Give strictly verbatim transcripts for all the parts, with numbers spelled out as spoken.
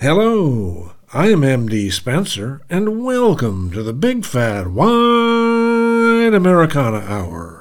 Hello, I am M D Spencer, and welcome to the Big Fat White Americana Hour.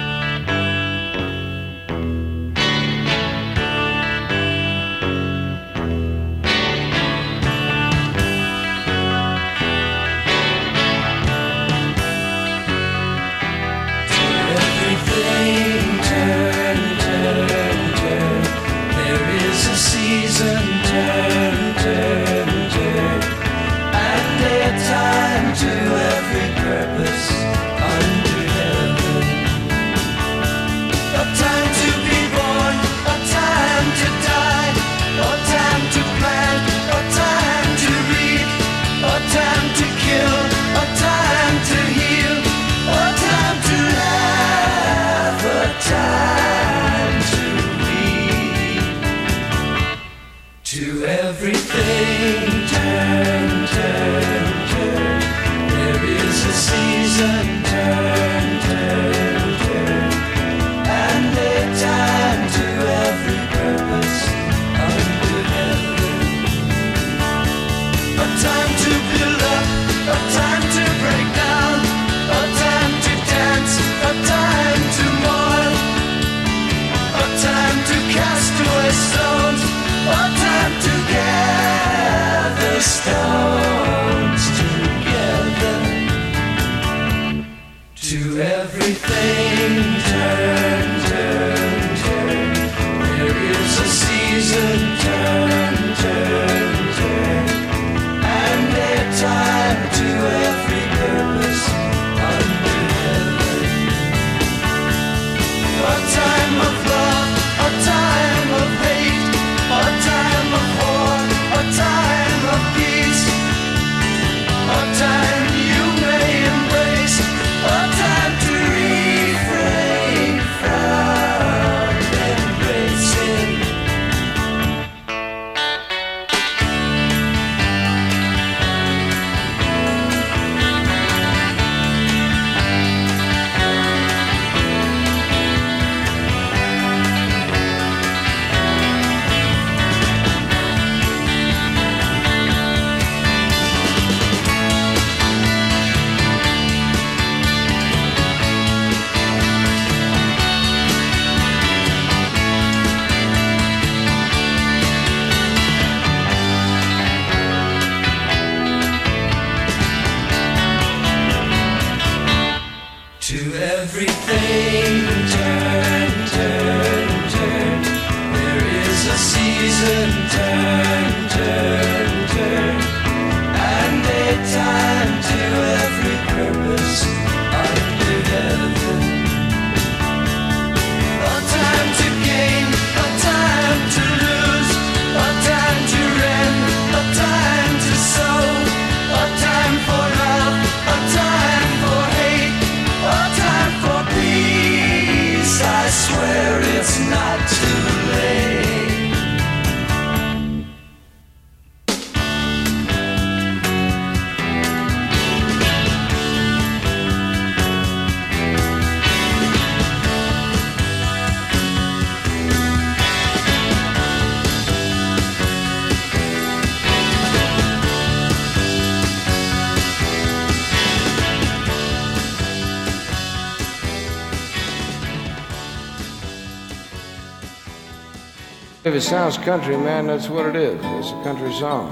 If it sounds country, man, that's what it is. It's a country song.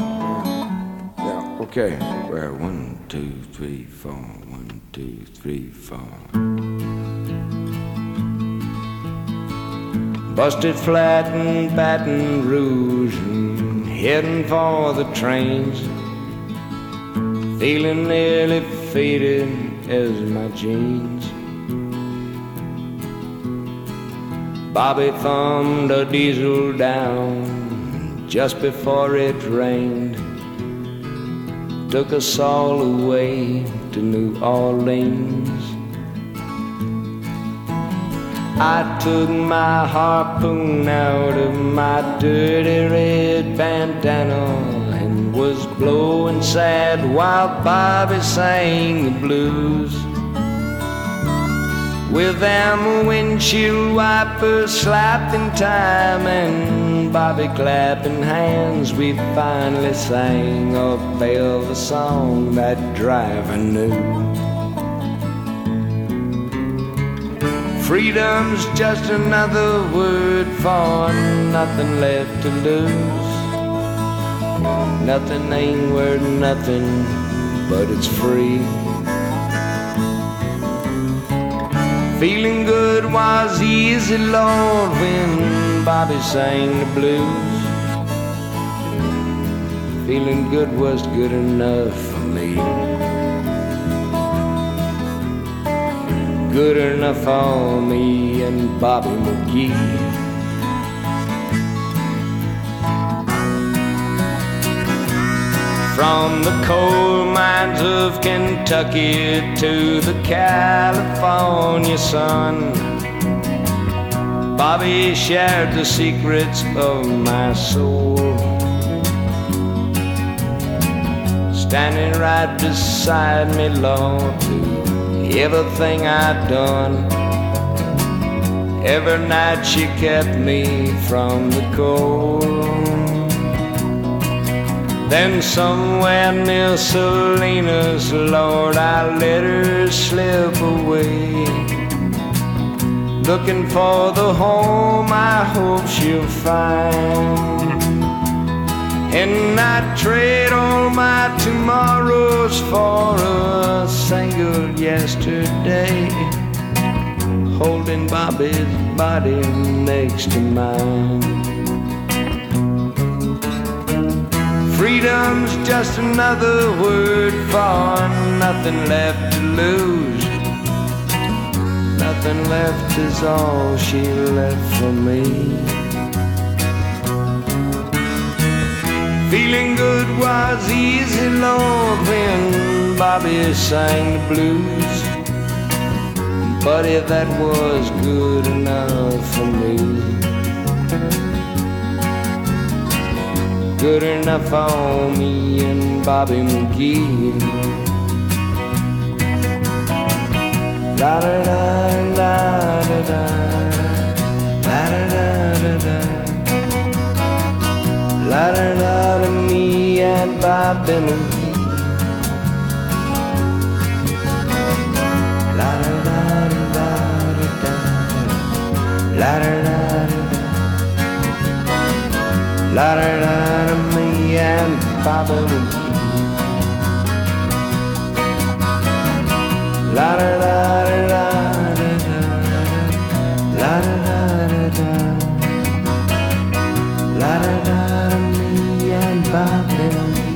Yeah, okay. Well, one, two, three, four. One, two, three, four. Busted flat in Baton Rouge and heading for the trains. Feeling nearly faded as my jeans. Bobby thumbed a diesel down just before it rained. Took us all away to New Orleans. I took my harpoon out of my dirty red bandana and was blowing sad while Bobby sang the blues. with them windshield wipers slapping time and Bobby clapping hands, we finally sang a velvet song that driver knew. Freedom's just another word for nothing left to lose. Nothing ain't worth nothing, but it's free. Feeling good was easy, Lord, when Bobby sang the blues. Feeling good was good enough for me. Good enough for me and Bobby McGee. From the coal mines of Kentucky to the California sun, Bobby shared the secrets of my soul, standing right beside me, Lord, to everything I'd done. Every night she kept me from the cold. Then somewhere near Salinas, Lord, I let her slip away, looking for the home I hope she'll find. And I'd trade all my tomorrows for a single yesterday, holding Bobby's body next to mine. Freedom's just another word for nothing left to lose. Nothing left is all she left for me. Feeling good was easy, Lord, when Bobby sang the blues. Buddy, that was good enough for me. Good enough for me and Bobby McGee. La da da da da da, la da da da da, la da da da, me and Bobby McGee. La da da da da da, la da da da da. La da da da, me and Bobby McGee. La da da da da da, la da da da da, la da da da, me and Bobby McGee.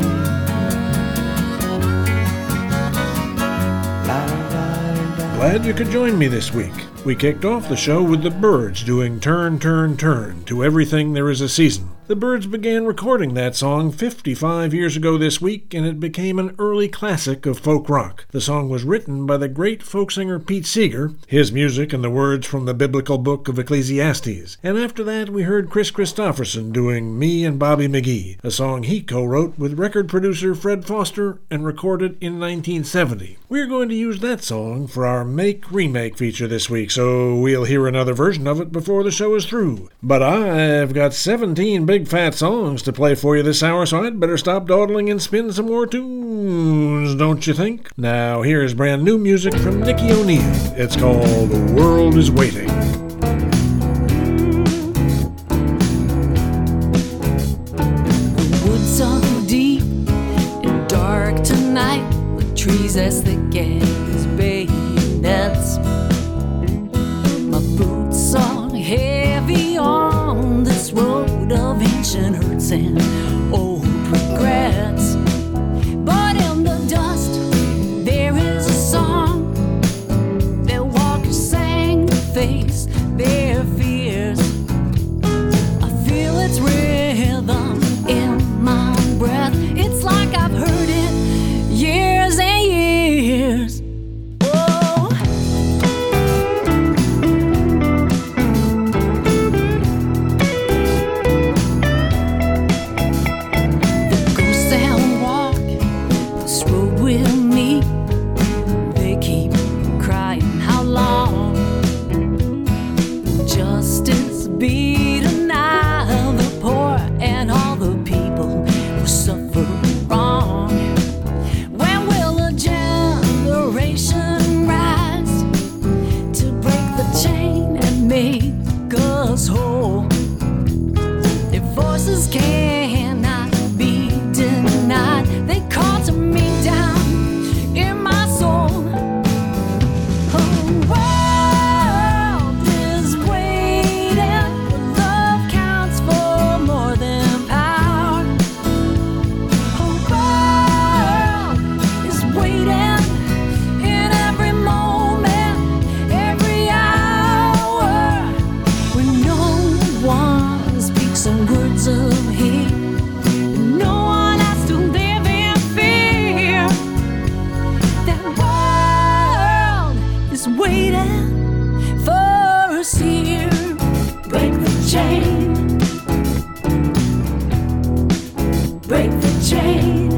La da da da. Glad you could join me this week. We kicked off the show with the Byrds doing Turn, Turn, Turn, To Everything There Is a Season. The Byrds began recording that song fifty-five years ago this week, and it became an early classic of folk rock. The song was written by the great folk singer Pete Seeger, his music and the words from the biblical book of Ecclesiastes. And after that, we heard Chris Christopherson doing Me and Bobby McGee, a song he co-wrote with record producer Fred Foster and recorded in nineteen seventy. We're going to use that song for our Make Remake feature this week, so we'll hear another version of it before the show is through. But I've got seventeen big fat songs to play for you this hour, so I'd better stop dawdling and spin some more tunes, don't you think? Now here's brand new music from Nicky O'Neill. It's called The World Is Waiting. The woods are deep and dark tonight, with trees as thick as bayonets. My boots are heavy on this road of ancient hurts and old regrets. But in the dust, there is a song that walkers sang to face their fears. I feel its rhythm in my breath. It's like I've heard it years and years. chain.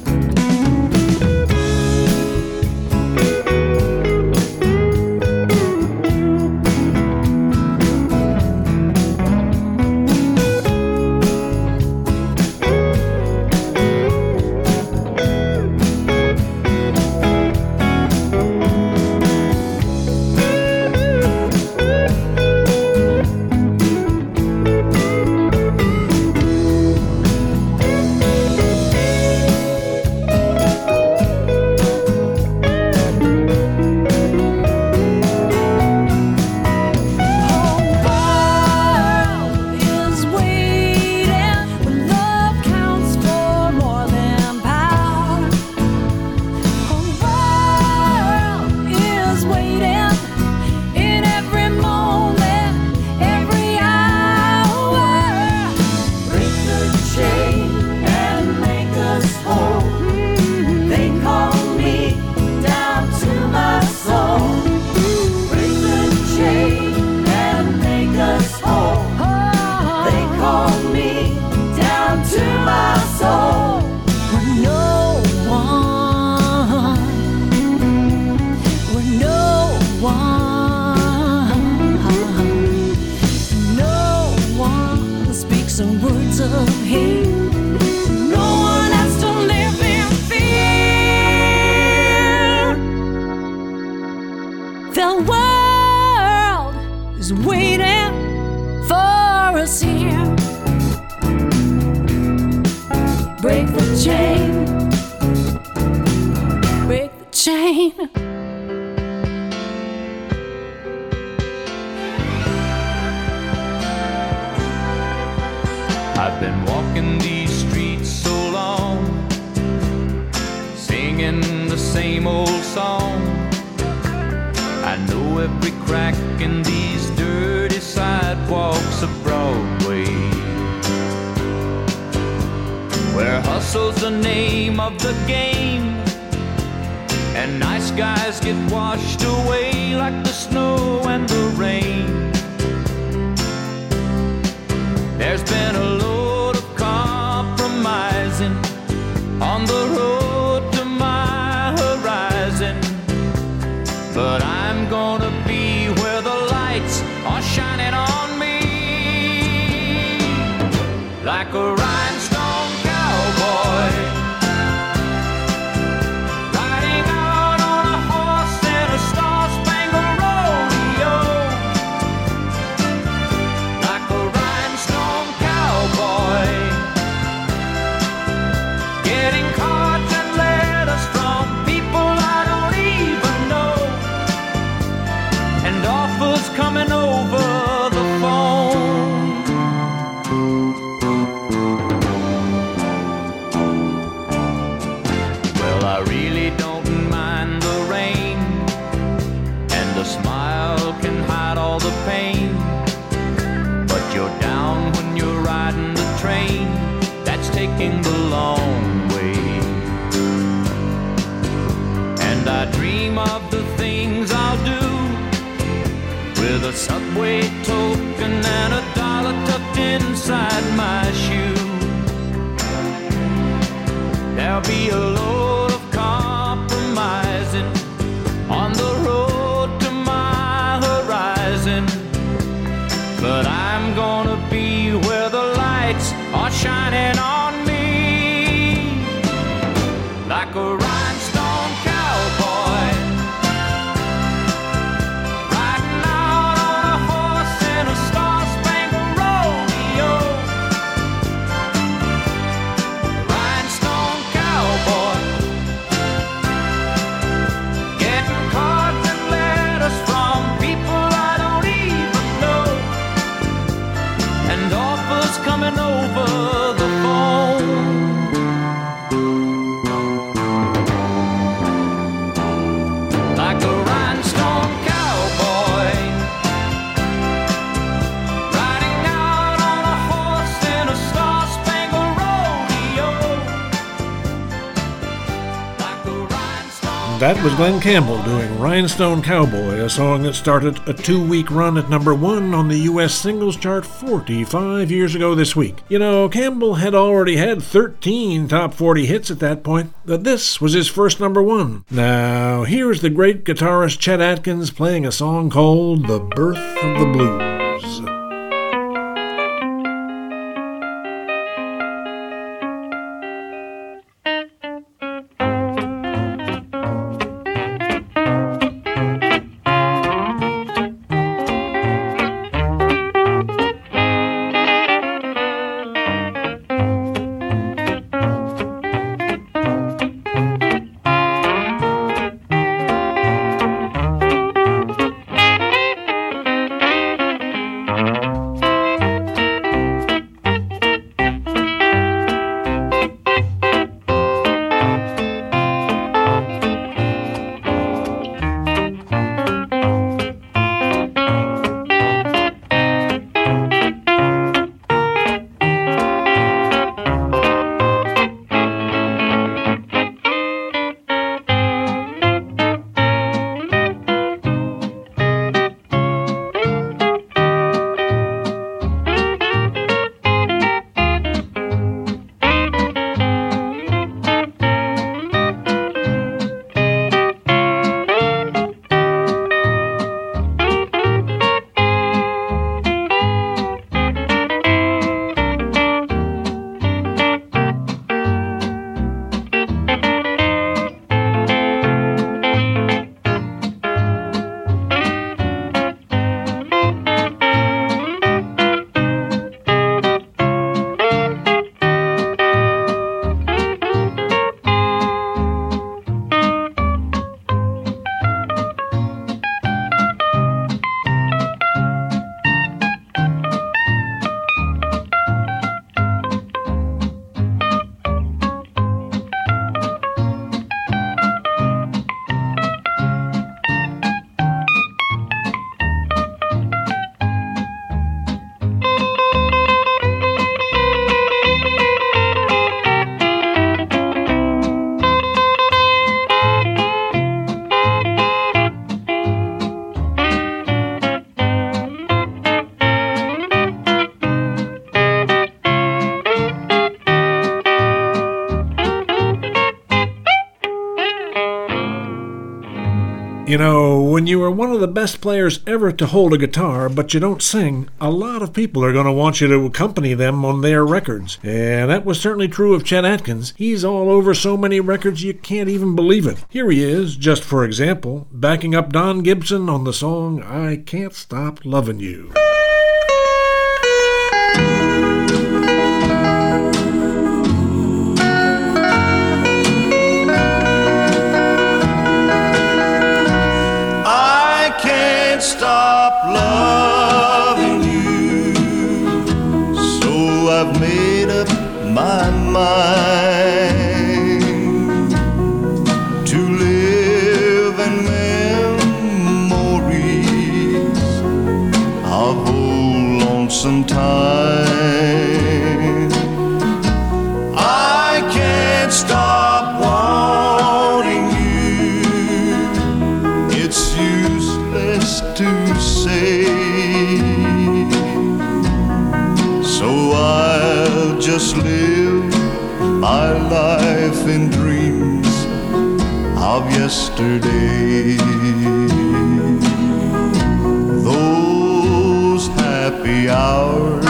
I've been walking these streets so long, singing the same old song. I know every crack in these dirty sidewalks of Broadway, where hustle's the name of the game, and nice guys get washed away like the snow and the rain. There's been a load of compromising on the road to my horizon, but I'm gonna be where the lights are shining on me, like a rhinestone cowboy, riding out on a horse in a star-spangled rodeo, like a rhinestone cowboy, getting cards and letters from people I don't even know, and offers coming over the phone. Well, I really don't mind the rain, and a smile can hide all the pain, but you're down when you're riding the train that's taking the long way. And I dream of the things I'll do with a subway token and a dollar tucked inside my shoe. There'll be a load of compromising on the road to my horizon, but I'm gonna be where the lights are shining on me, like a rhinestone cowboy, riding out on a horse in a star-spangled rodeo, rhinestone cowboy, That was Glen Campbell doing Rhinestone Cowboy, a song that started a two-week run at number one on the U S singles chart forty-five years ago this week. You know, Campbell had already had thirteen top forty hits at that point, but this was his first number one. Now, here's the great guitarist Chet Atkins playing a song called The Birth of the Blues. You know, when you are one of the best players ever to hold a guitar, but you don't sing, a lot of people are going to want you to accompany them on their records. And that was certainly true of Chet Atkins. He's all over so many records you can't even believe it. Here he is, just for example, backing up Don Gibson on the song I Can't Stop Lovin' You. Stop loving you, so I've made up my mind to live in memories of old lonesome time. I can't stop wanting you, it's useless to say, so I'll just live my life in dreams of yesterday. Those happy hours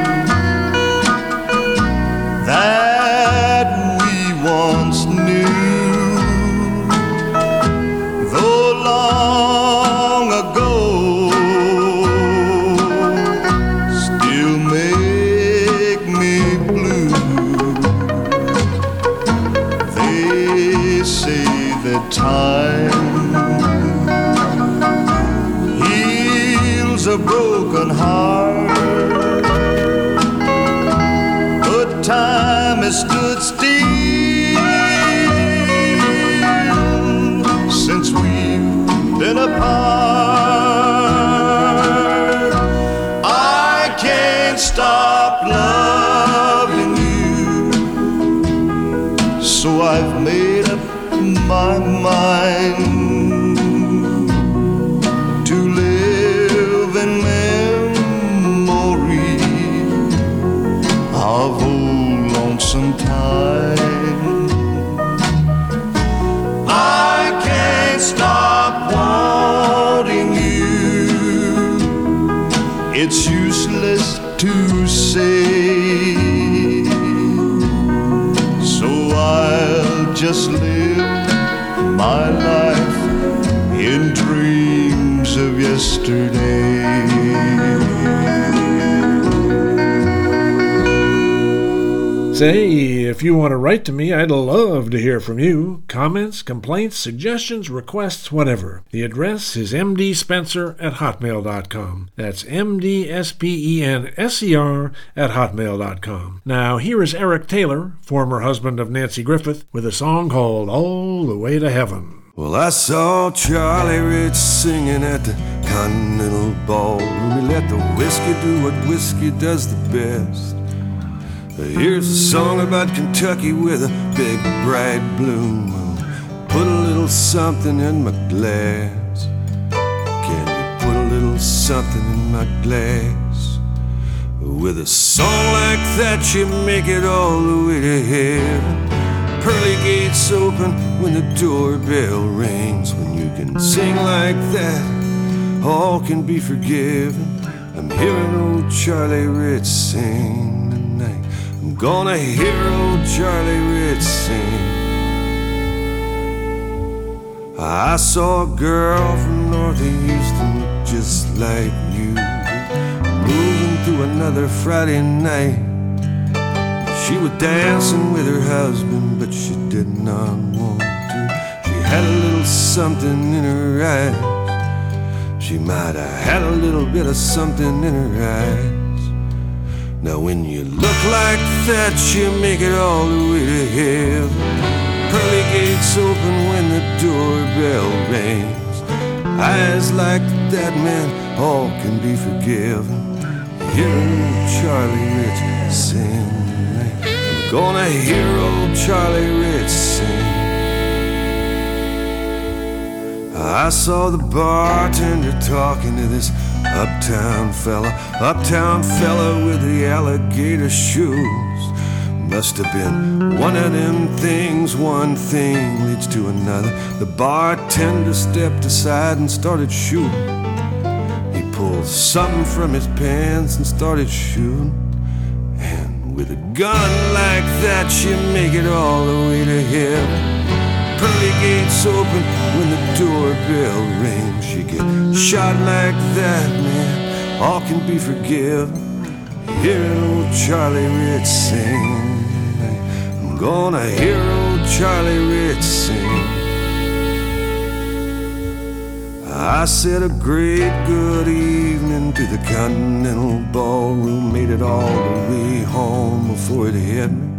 that we once knew, though long ago, still make me blue. They say that time heals a broken heart, but time has stood still since we've been apart. I can't stop loving you, so I've made up my mind to live in memory of old lonesome time. I can't stop wanting you. It's useless to say, so I'll just live my life in dreams of yesterday. Say, if you want to write to me, I'd love to hear from you. Comments, complaints, suggestions, requests, whatever. The address is m d spencer at hotmail dot com. That's M D S P E N S E R at hotmail dot com. Now, here is Eric Taylor, former husband of Nancy Griffith, with a song called All the Way to Heaven. Well, I saw Charlie Rich singing at the Continental Ballroom. He let the whiskey do what whiskey does the best. Here's a song about Kentucky with a big bright bloom. Put a little something in my glass. Can you put a little something in my glass? With a song like that you make it all the way to heaven. Pearly gates open when the doorbell rings. When you can sing like that, all can be forgiven. I'm hearing old Charlie Rich sing tonight. I'm gonna hear old Charlie Rich sing. I saw a girl from north of Houston just like you, moving through another Friday night. She was dancing with her husband, but she did not want to. She had a little something in her eyes. She might have had a little bit of something in her eyes. Now when you look like that, you make it all the way to heaven. Pearly gates open when the doorbell rings. Eyes like that, man, all can be forgiven. Hearing Charlie Rich sing, I'm gonna hear old Charlie Rich sing. I saw the bartender talking to this uptown fella, uptown fella with the alligator shoes. Must have been one of them things, one thing leads to another. The bartender stepped aside and started shooting. He pulled something from his pants and started shooting. And with a gun like that, you make it all the way to heaven. Pearly gates open when the doorbell rings. You get shot like that, man, all can be forgiven. Hearing old Charlie Rich sing, I'm gonna hear old Charlie Rich sing. I said a great good evening to the Continental Ballroom. Made it all the way home before it hit me.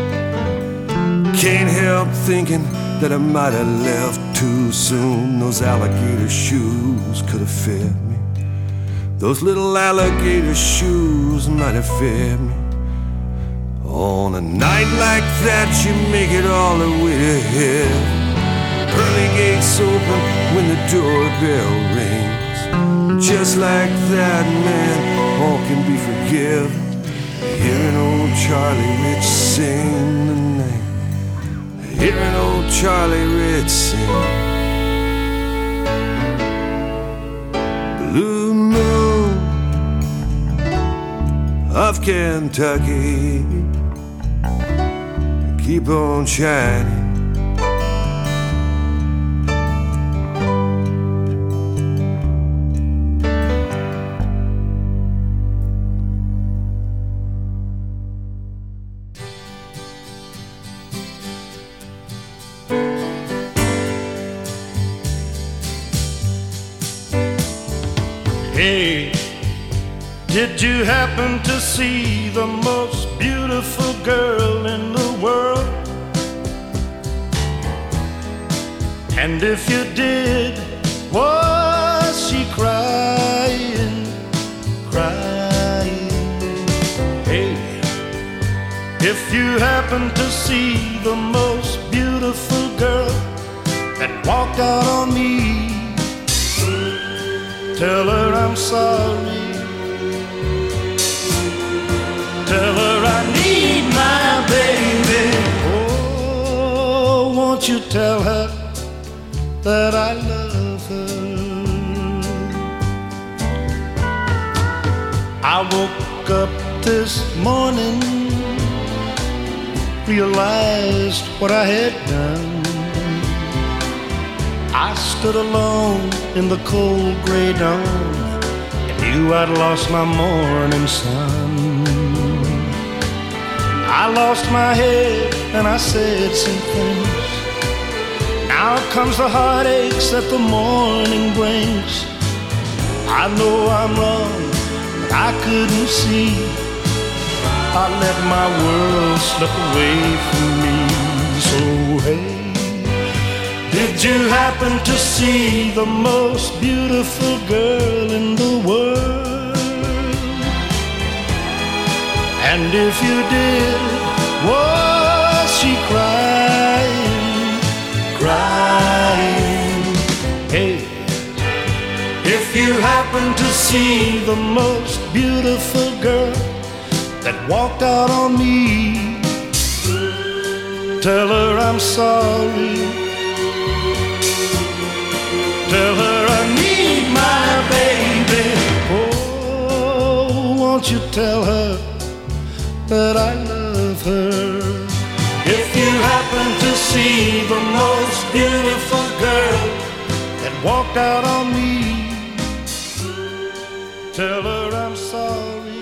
Can't help thinking that I might have left too soon. Those alligator shoes could have fit me. Those little alligator shoes might have fit me. On a night like that, you make it all the way to heaven. Pearly gates open when the doorbell rings. Just like that, man, all can be forgiven. Hearing old Charlie Rich sing tonight. Hearing old Charlie Rich sing. Blue moon of Kentucky, keep on shining. Hey, did you happen to see the most beautiful girl in the world? And if you did, was she crying, crying? Hey, if you happen to see the most beautiful girl that walked out on me. Tell her I'm sorry. Tell her I need my baby. Oh, won't you tell her that I love her? I woke up this morning, realized what I had done. I stood alone in the cold gray dawn and knew I'd lost my morning sun. I lost my head and I said some things. Now comes the heartaches that the morning brings. I know I'm wrong, but I couldn't see. I let my world slip away from me. So hey, did you happen to see the most beautiful girl in the world? And if you did, was she crying, crying? Hey, if you happen to see the most beautiful girl that walked out on me, tell her I'm sorry. Tell her I need my baby. Oh, won't you tell her that I love her? If you happen to see the most beautiful girl that walked out on me, tell her I'm sorry.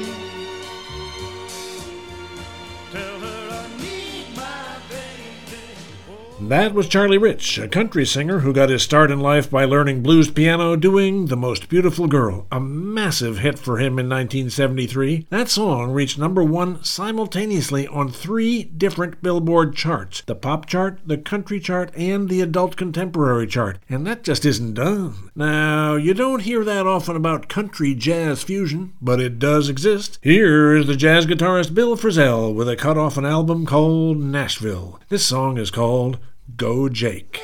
Tell her I need my baby. Oh. That was Charlie Rich, a country singer who got his start in life by learning blues piano doing The Most Beautiful Girl, a massive hit for him in nineteen seventy-three. That song reached number one simultaneously on three different Billboard charts, the pop chart, the country chart, and the adult contemporary chart. And that just isn't done. Now, you don't hear that often about country jazz fusion, but it does exist. Here is the jazz guitarist Bill Frisell with a cut off an album called Nashville. This song is called Go Jake.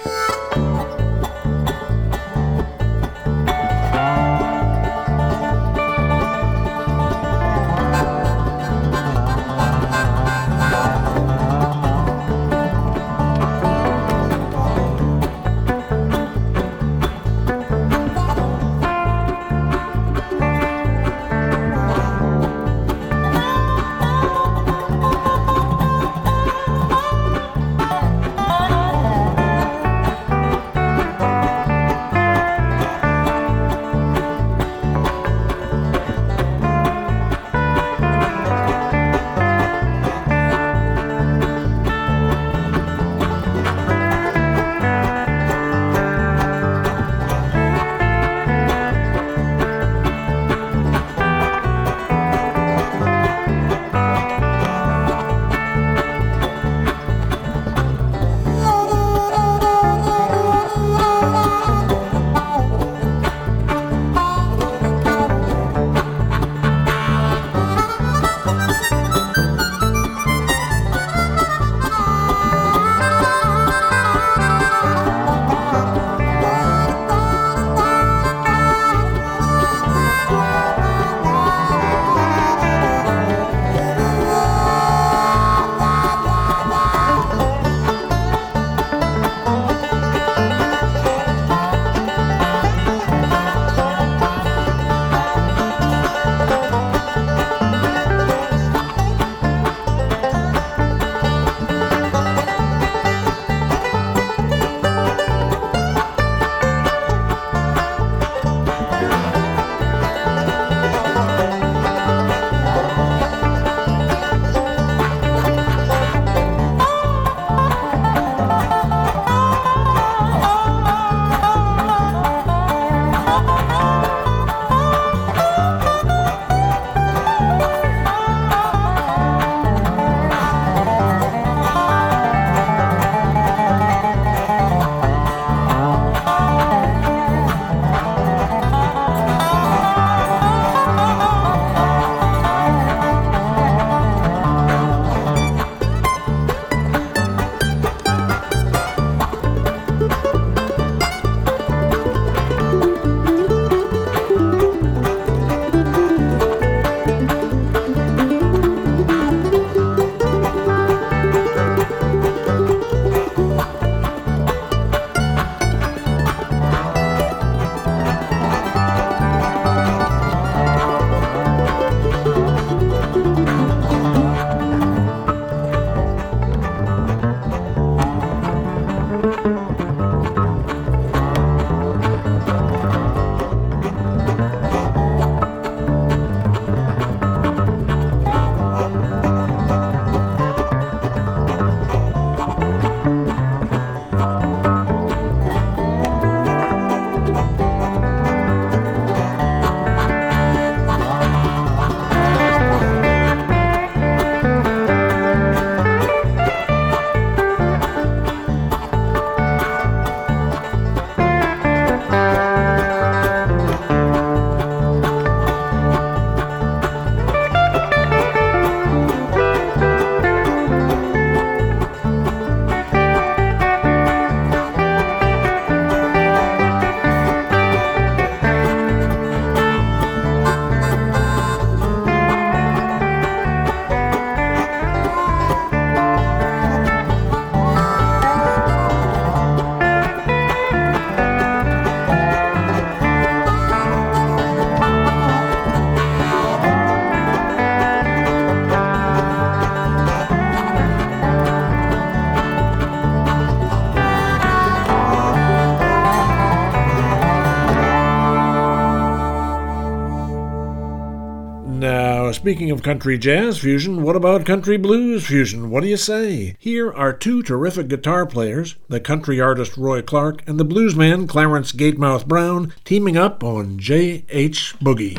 Speaking of country jazz fusion, what about country blues fusion? What do you say? Here are two terrific guitar players, the country artist Roy Clark and the bluesman Clarence Gatemouth Brown, teaming up on J H Boogie.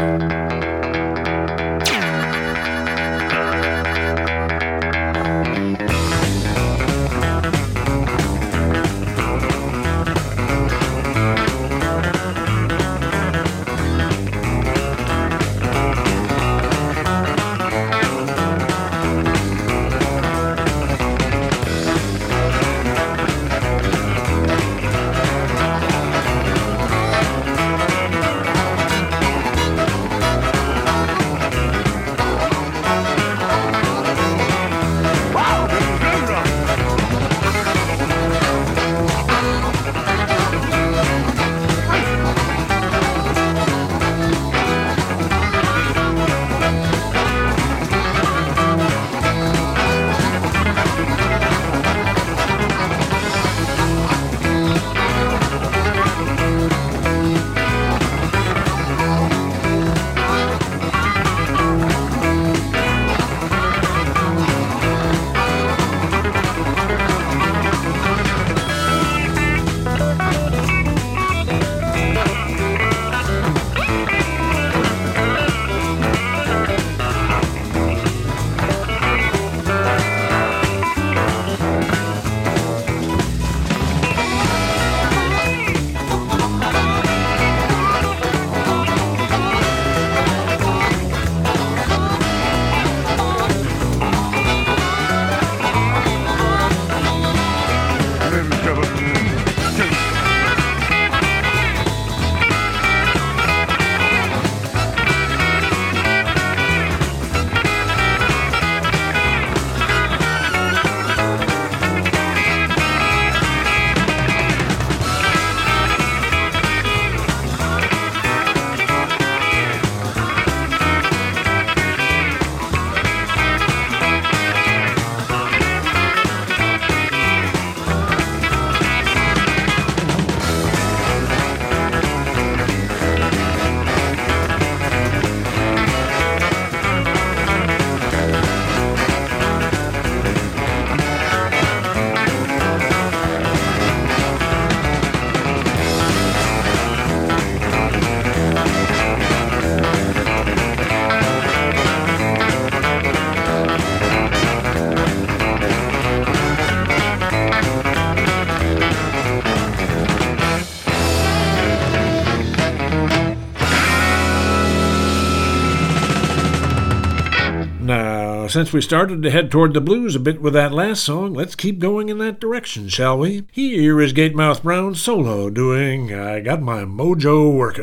Since we started to head toward the blues a bit with that last song, let's keep going in that direction, shall we? Here is Gatemouth Brown solo doing I Got My Mojo Working.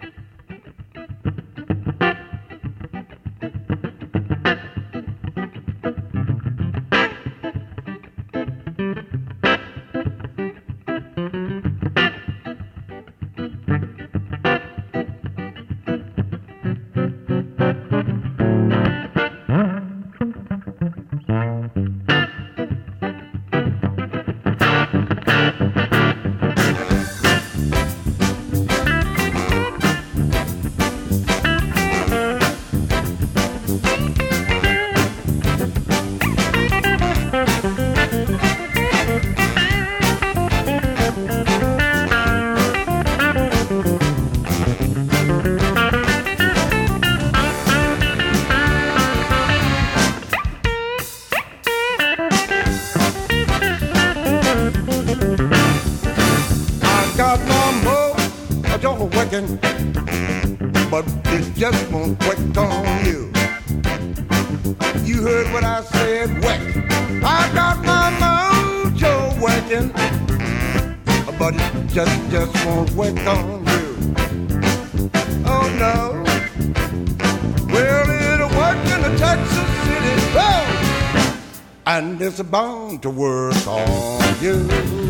But it just won't work on you. You heard what I said, wet. I got my mojo working, but it just, just won't work on you. Oh no. Well, it'll work in the Texas City, oh, and it's bound to work on you.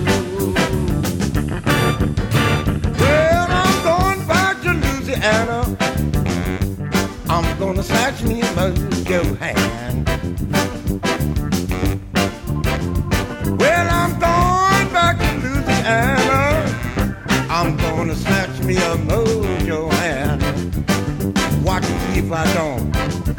Anna, I'm gonna snatch me a mojo hand. Well, I'm going back to Louisiana. I'm gonna snatch me a mojo hand. Watch and see if I don't.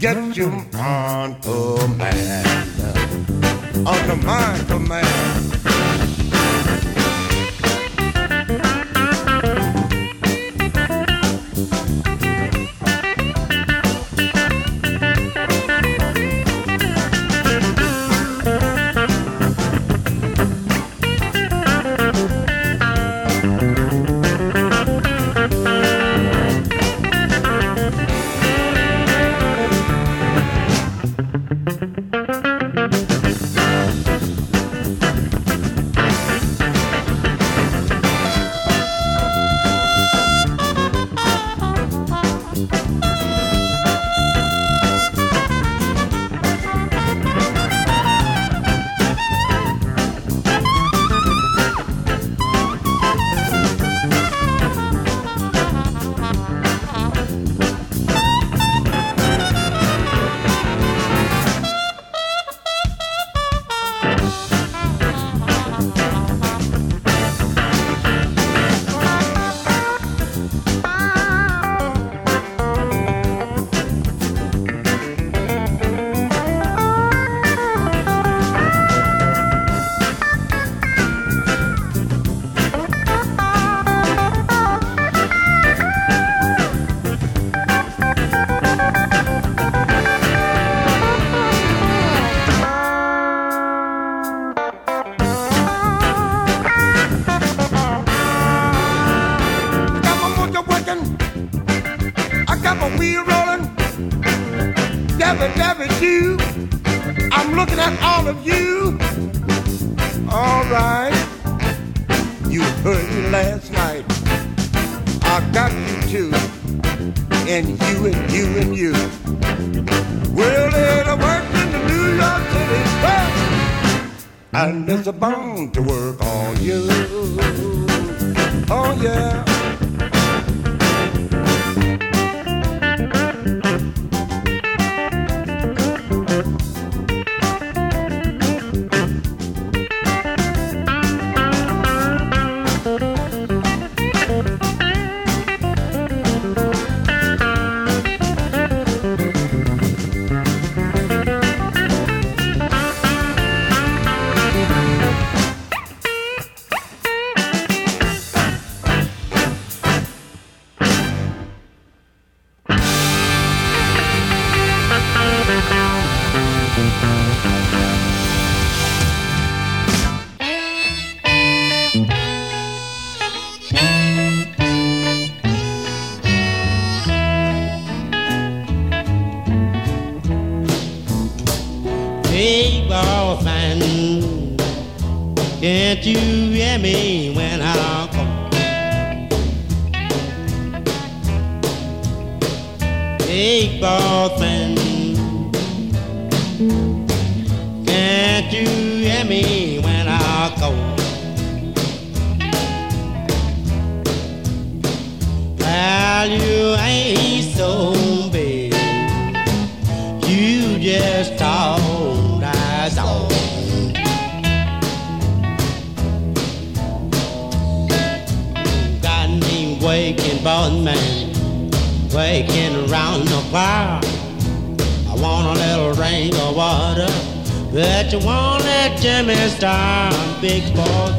get you on command, under my command. Bound to work on you. Oh yeah. Big ball fan, can't you hear me when I call? Big ball fan, can't you hear me when I call? Well, you ain't so big, you just talk. Got me waking, boss man, waking around the clock. I want a little rain or water, but you won't let Jimmy start, big boss.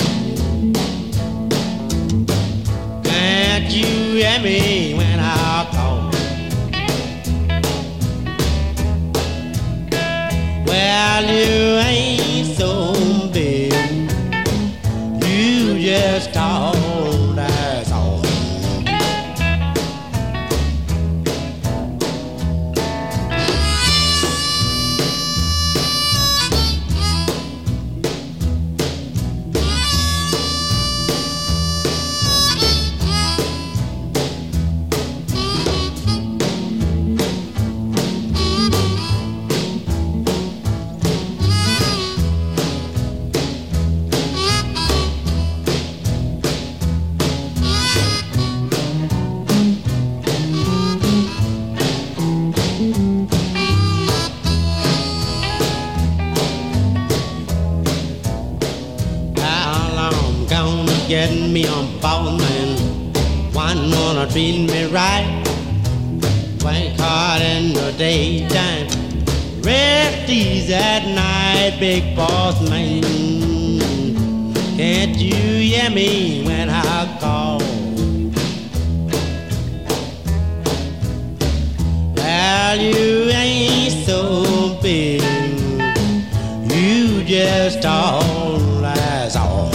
Can't you hear me when I call? Well, you ain't so big, you just talk, that's all. Getting me on ball, man. One wanna treat me right, Work hard in the daytime, rest easy at night, big boss man. Can't you hear me when I call? Well, you ain't so big, you just all that's all.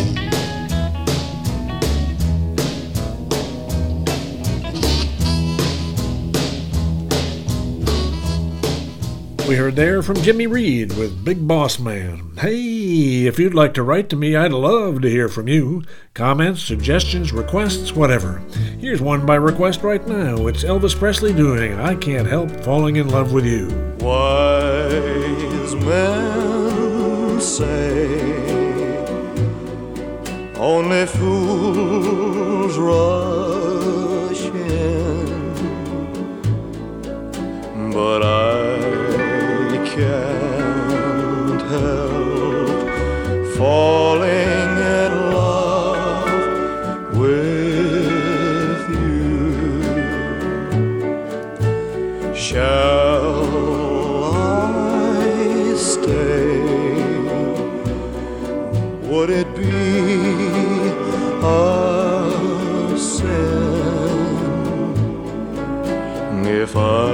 We heard there from Jimmy Reed with Big Boss Man. Hey, if you'd like to write to me, I'd love to hear from you. Comments, suggestions, requests, whatever. Here's one by request right now. It's Elvis Presley doing I Can't Help Falling in Love with You. Wise men say only fools rush in, but I can't help falling in love with you. Shall I stay? Would it be a sin if I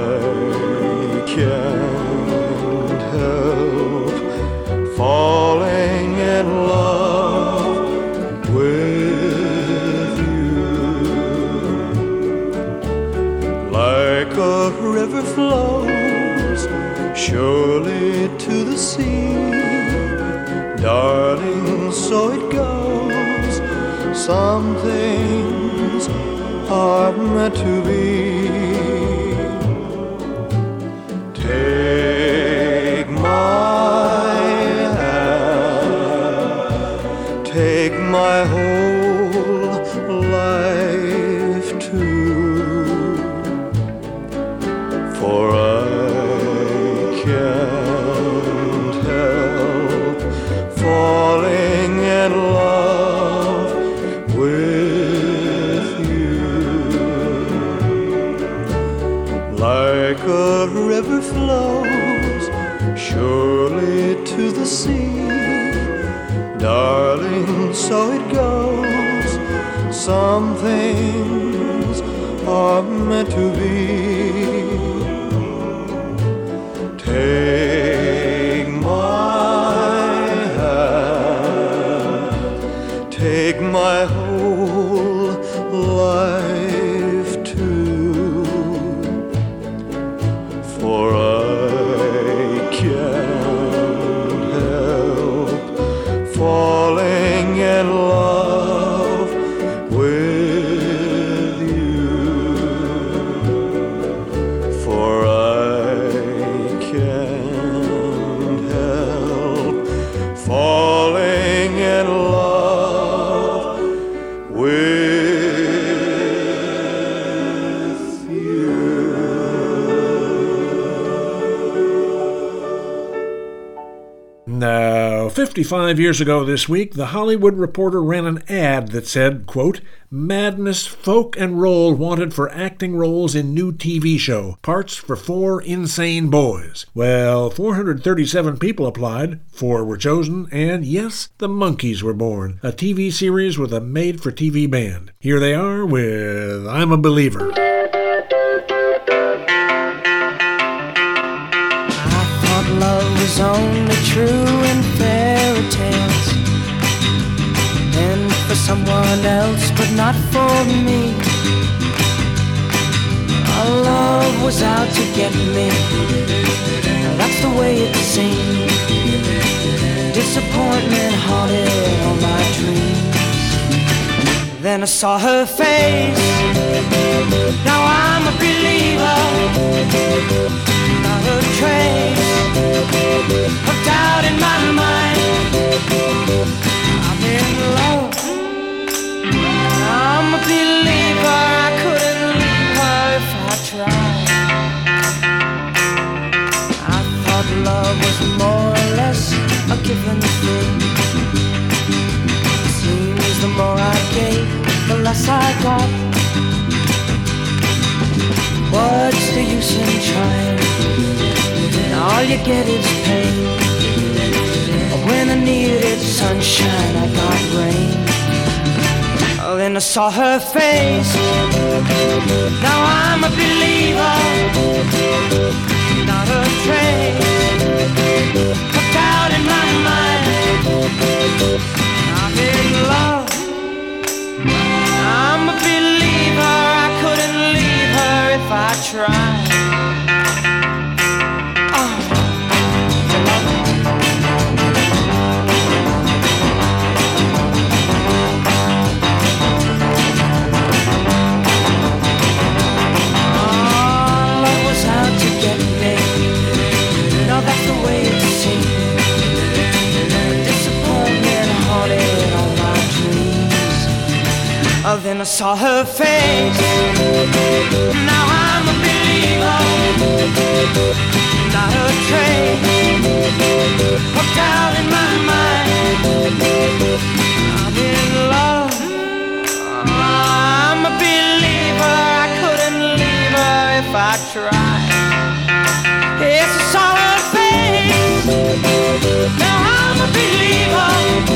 can't help falling in love with you? Like a river flows surely to the sea, darling, so it goes. Some things are meant to be. Take my hand, take my whole life too, for I can't help falling in love with you. Like a river flows surely to the sea, darling, so it goes. Some things are meant to be. Take my hand, take my whole life too, for I can't help falling in love with you, for I can't help falling in love with you. Now, fifty-five years ago this week, The Hollywood Reporter ran an ad that said, quote, "Madness, folk, and roll wanted for acting roles in new T V show. Parts for four insane boys." Well, four hundred thirty-seven people applied, four were chosen, and yes, the Monkees were born, a T V series with a made-for-T V band. Here they are with I'm a Believer. Love was only true in fairy tales, and for someone else, but not for me. Our love was out to get me, that's the way it seemed. Disappointment haunted all my dreams. Then I saw her face, now I'm a believer. Not a trace of doubt in my mind. I'm in love, I'm a believer. I couldn't leave her if I tried. I thought love was more or less a given thing. It seems the more I gave, the less I got. What's trying. All you get is pain. When I needed sunshine, I got rain. Oh, then I saw her face. Now I'm a believer. Not a trace of doubt in my mind. I'm in love. I'm a believer. I couldn't leave her if I tried. Oh, then I saw her face. Now I'm a believer. Not a trace of doubt in my mind. I'm in love. I'm a believer. I couldn't leave her if I tried. Yes, I saw her face. Now I'm a believer.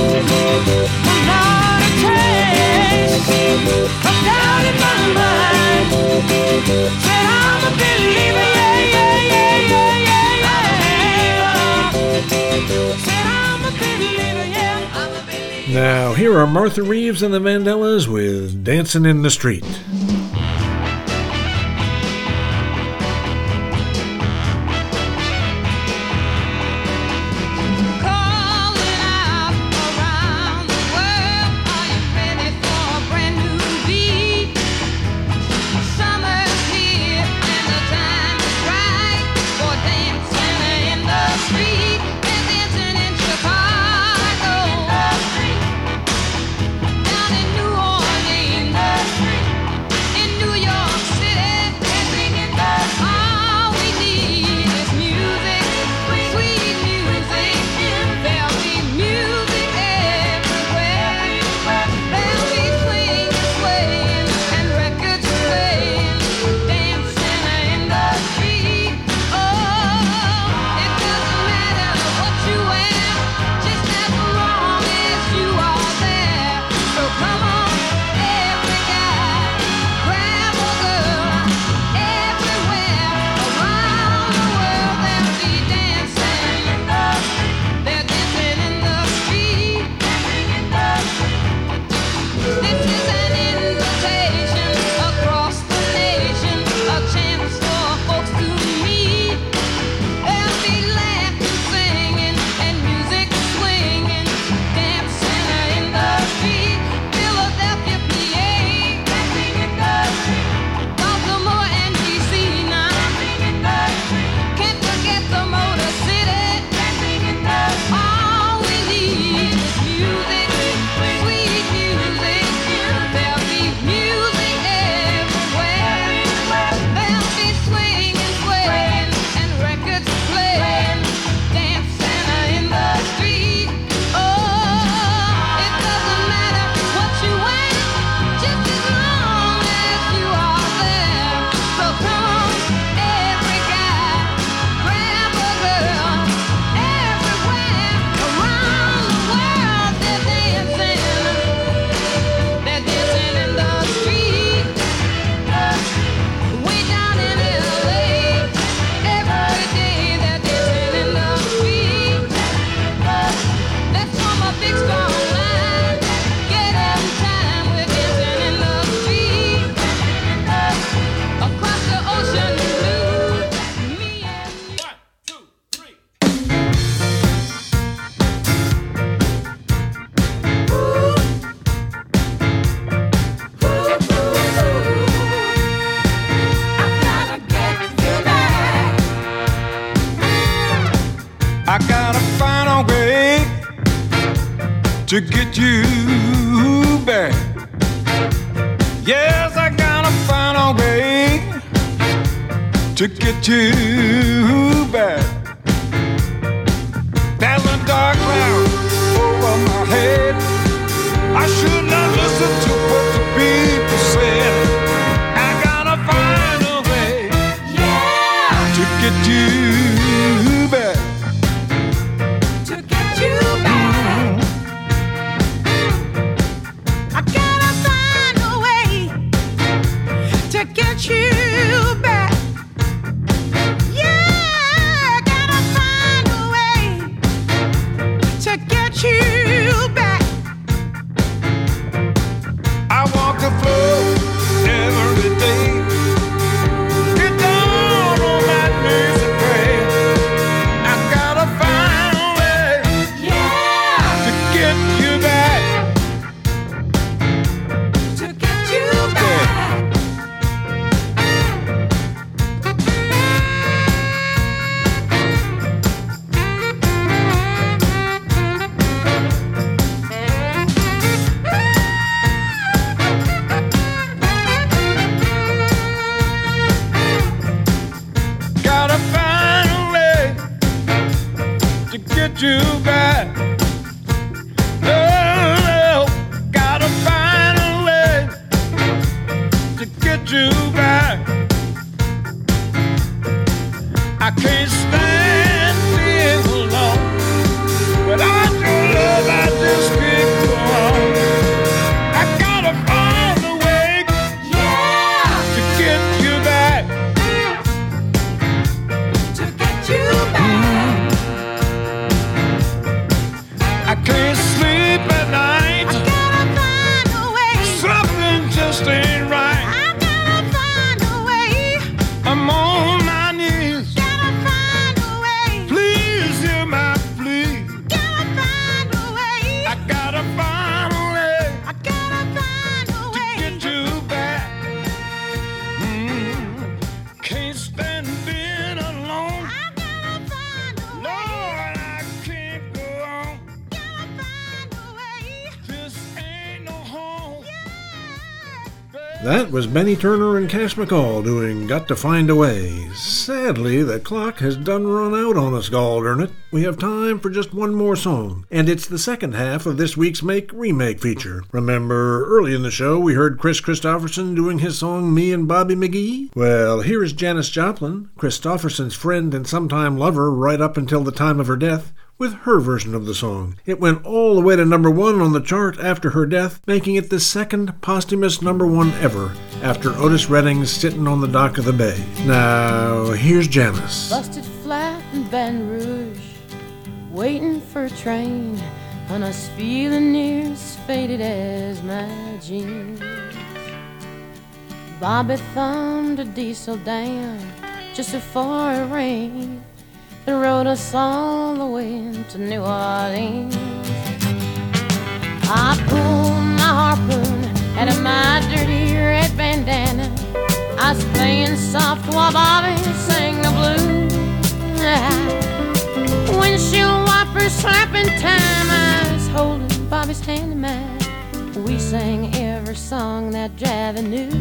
Not a trace of doubt in my mind. Said I'm a believer, yeah, yeah, yeah, yeah, yeah, yeah. Said I'm a believer, yeah, I'm a believer. Now, here are Martha Reeves and the Vandellas with Dancing in the Street. to get you back. Yes, I gotta find a way to get you back. There's a dark cloud over my head. I should not listen to what the people said. I gotta find a way. Yeah. get you back. Oh, gotta find a way to get you back. I can't stand being alone. Without your love, I just can't go on. I gotta find a way, yeah, to get you back. To get you back. I can't sleep at night. I gotta find a way. Something just ain't right. I gotta find a way. I'm on my knees. Gotta find a way. Please hear my plea. Gotta find a way. I gotta find a way. I gotta find a way to get you back. Mm. Can't stand being alone. I gotta find a way. Lord, I can't go on. Gotta find a way. This ain't no home. That was Benny Turner and Cass McCall doing Got to Find a Way. Sadly, the clock has done run out on us, gall darn it. We have time for just one more song, and it's the second half of this week's Make Remake feature. Remember, early in the show, we heard Chris Christopherson doing his song Me and Bobby McGee? Well, here is Janis Joplin, Christopherson's friend and sometime lover right up until the time of her death, with her version of the song. It went all the way to number one on the chart after her death, making it the second posthumous number one ever, after Otis Redding's Sitting on the Dock of the Bay. Now, here's Janis. Busted flat in Baton Rouge, waiting for a train, and I was feeling near as faded as my jeans. Bobby thumbed a diesel down just before it rained and rode us all the way to New Orleans. I pulled my harpoon out of my dirty red bandana. I was playing soft while Bobby sang the blues. Windshield wipers slapping time, I was holding Bobby's hand in mine. We sang every song that Javi knew.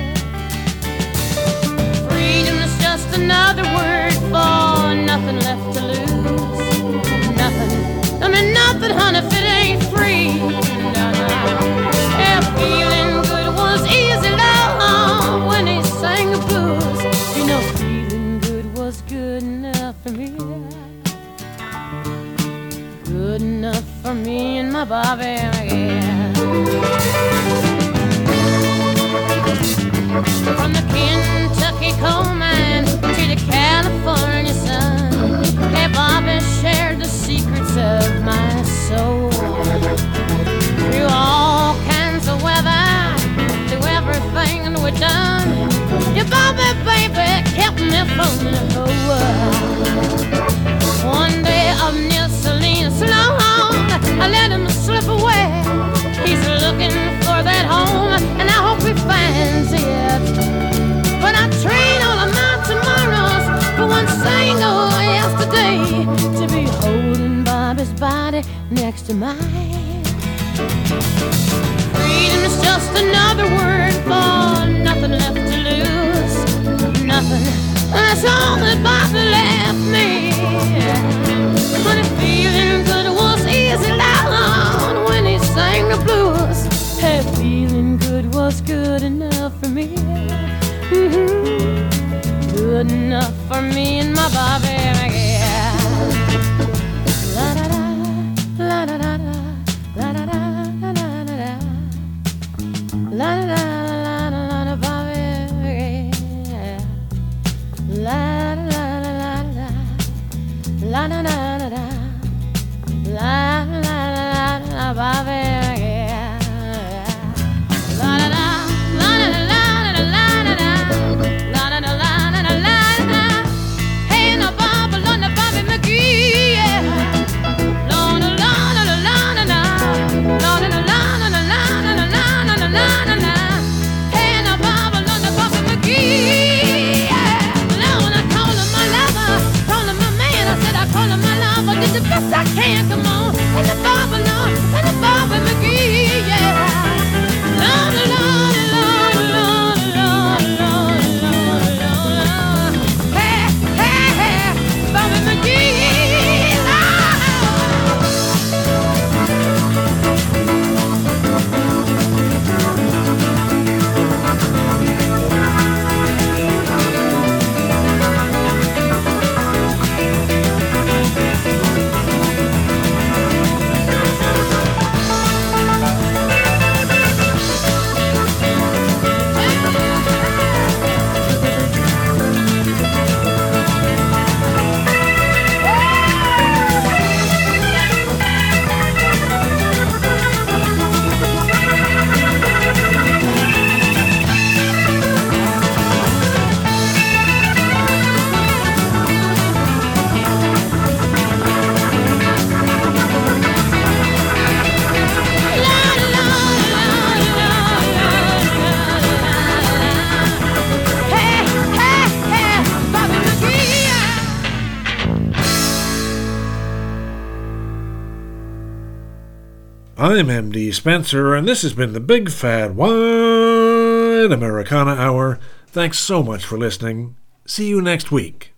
Freedom is just another word for nothing left to lose. Nothing, I mean nothing, honey, if it ain't free. No, no. Yeah, feeling good was easy, love, when he sang the blues. You know, feeling good was good enough for me. Good enough for me and my Bobby again. From the Kentucky coal mine to the California sun, hey, Bobby shared the secrets of my soul. Through all kinds of weather, through everything we've done, your Bobby, baby, kept me from the whole world. One day up near Selena Sloan, I let him slip away. He's looking for that home, and I hope he finds it. But I trade all of my tomorrows for one single yesterday, to be holding Bobby's body next to mine. Freedom is just another word for nothing left to lose. Nothing, that's all that Bobby left me. But feeling good was easy down when he sang the blues. Hey, feeling good was good enough for me. Mm-hmm. Good enough for me and my Bobby McGee. La da da, la da da da, la da da la da da da, la da da la da la da Bobby McGee. La da la la la la, la da da da da, la la la la Bobby McGee. La da da, la da da la da la da da, la da da la da da la da. Hey, now Bobby, Lord, now Bobby McGee, yeah. La da la da la la da da, la da da la da la la da la la da la da. Hey, now Bobby, Lord, now Bobby McGee, yeah. Now when I call him my lover, call him my man, I said I call him my lover, did the best I can, come on. And the Bobby, Lord, and the Bobby McGee, yeah. La la la la la la la la la. Hey, hey, hey, Bobby McGee, la la I'm M D Spencer, and this has been the Big Fat White Americana Hour. Thanks so much for listening. See you next week.